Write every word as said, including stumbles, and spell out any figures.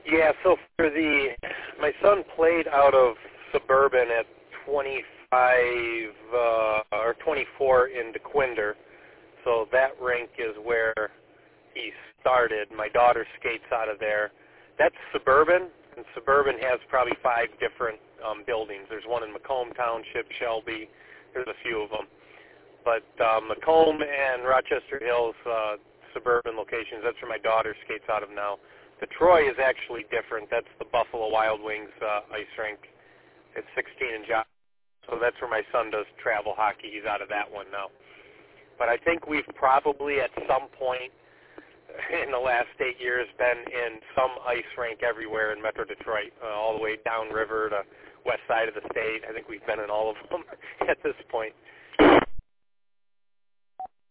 Yeah, so for the, my son played out of Suburban at twenty-five uh, or twenty-four in DeQuinder, so that rink is where he started. My daughter skates out of there. That's Suburban, and Suburban has probably five different um, buildings. There's one in Macomb Township, Shelby. There's a few of them. But uh, Macomb and Rochester Hills, uh, Suburban locations, that's where my daughter skates out of now. The Troy is actually different. That's the Buffalo Wild Wings uh, ice rink. It's sixteen and John. So that's where my son does travel hockey. He's out of that one now. But I think we've probably at some point in the last eight years been in some ice rink everywhere in Metro Detroit, uh, all the way downriver to west side of the state. I think we've been in all of them at this point.